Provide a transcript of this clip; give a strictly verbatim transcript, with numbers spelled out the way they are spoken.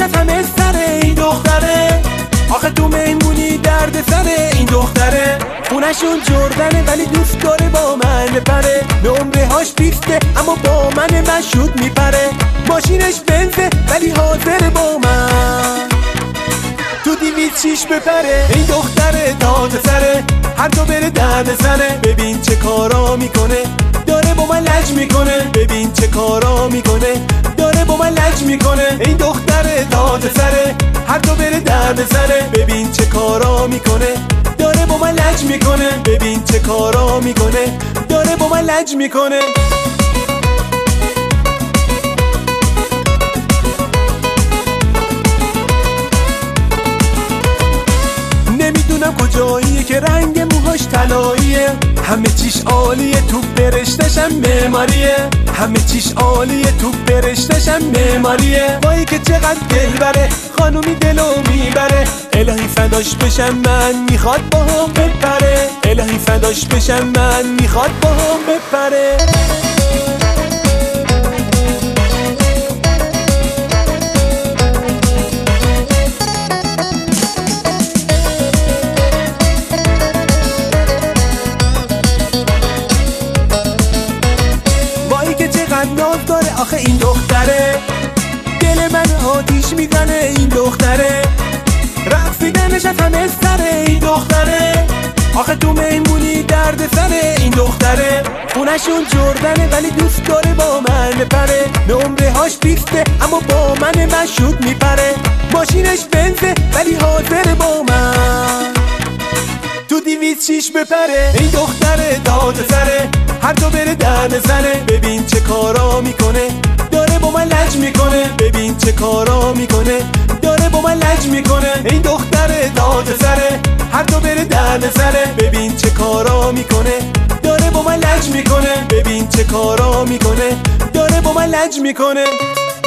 همه سره این دختره. آخه تو مهمونی درد سره این دختره. خونشون جردنه ولی دوست داره با من بپره. نمره هاش بیسته اما با من مشهود میپره. ماشینش بنزه ولی حاضره با من تو دیویز شیش بپره. این دختره داد سره هر دو بره درد سره. ببین چه کارا میکنه داره با من لج میکنه. ببین چه کارا میکنه داره با من لج میکنه. این دختره داد سره هر دو بره درد سره. ببین چه کارا میکنه داره با من لج میکنه. ببین چه کارا میکنه داره با من لج میکنه. نمیدونم کجاییه که رنگ موهاش طلاییه. همه چیش عالیه تو برشتشم معماریه. همه چیش عالیه تو برشتشم معماریه. وای که چقدر دلبره خانومی دلو میبره. الهی فداش بشم من میخواد با هم بپره. الهی فداش بشم من میخواد با هم بپره. ناز داره آخه این دختره. دل من آتیش میزنه این دختره. رقصیدنش از همه سره این دختره. آخه تو مهمونی درد سره این دختره. خونشون جردنه ولی دوست داره با من بپره. نمره هاش بیسته اما با من مشهود میپره. ماشینش بنزه ولی حاضره با من تو دیویز شیش بپره. این دختره داد سره هر دو بره درد سره. ببین چه کارا میکنه داره با من لج میکنه. ببین چه کارا میکنه داره با من لج میکنه. این دختره داد سره هر دو بره درد سره. ببین چه کارا میکنه داره با من لج میکنه. ببین چه کارا میکنه داره با من لج میکنه.